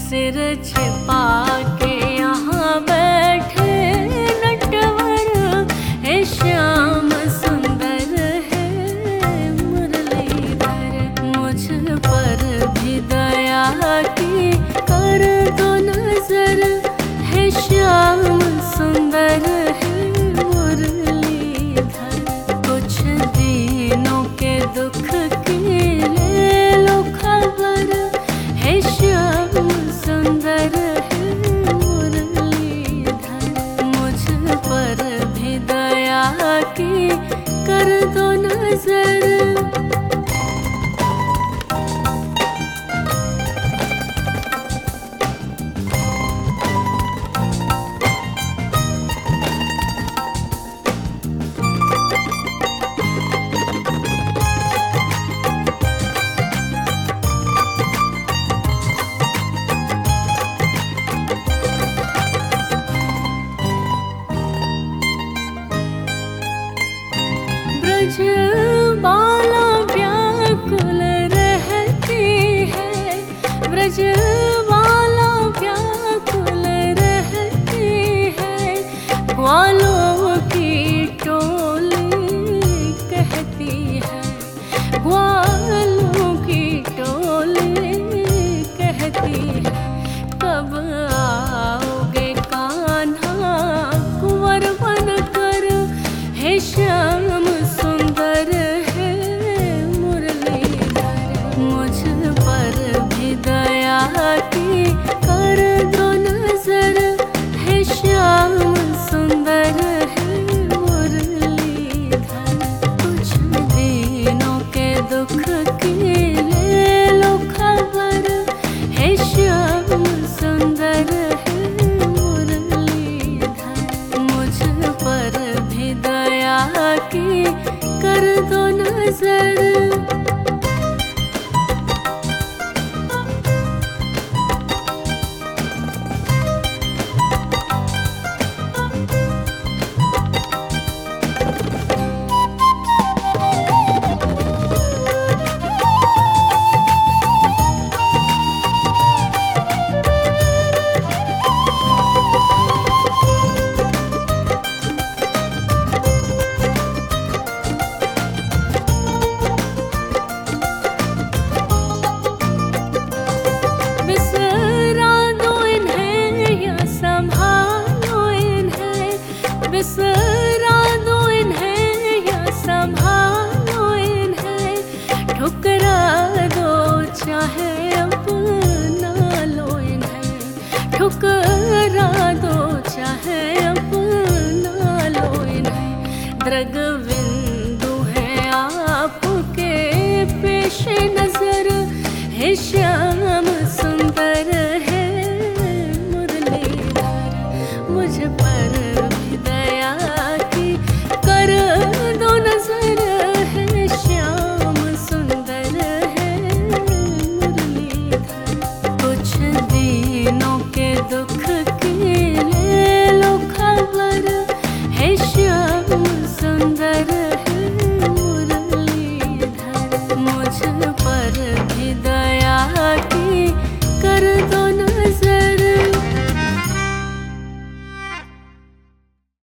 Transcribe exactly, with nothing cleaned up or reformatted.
सिर छिपा के यहाँ बैठे नटवर है श्याम सुंदर है मुरलीधर। मुझ पर भी दया की कर दो नजर है श्याम सुंदर है मुरलीधर। कुछ दिनों के दुख की ले लो खबर है श्याम सुंदर है मुरलीधर। मुझ पर भी दया की कर दो नजर। ब्रज बाला व्याकुल रहती है, ब्रज बाला व्याकुल रहती है। ग्वालों की टोली कहती है, ग्वालों की टोली कहती है। कब आओगे कान्हा कुंवर बनकर है श्याम सुंदर है मुरलीधर। मुझ पर भी दया की कर दो नजर है श्याम सुंदर है मुरलीधर। कुछ दिनों के दुख की ले लो खबर है श्याम सुंदर है मुरलीधर। मुझ पर भी दया की कर दो नजर। बिसरा दो इन्हें या संभालो इन्हें, ठुकरा दो चाहे अपना लो इन्हें, ठुकरा दो चाहे अपना लो इन्हें। द्रगबिंदु है आपके पेश नजर है श्याम सुंदर है मुरलीधर। मुझ पर कर दो नजर है श्याम सुंदर है मुरलीधर। कुछ दिनों के दुख की ले लो खबर है श्याम सुंदर है मुरलीधर। मुझ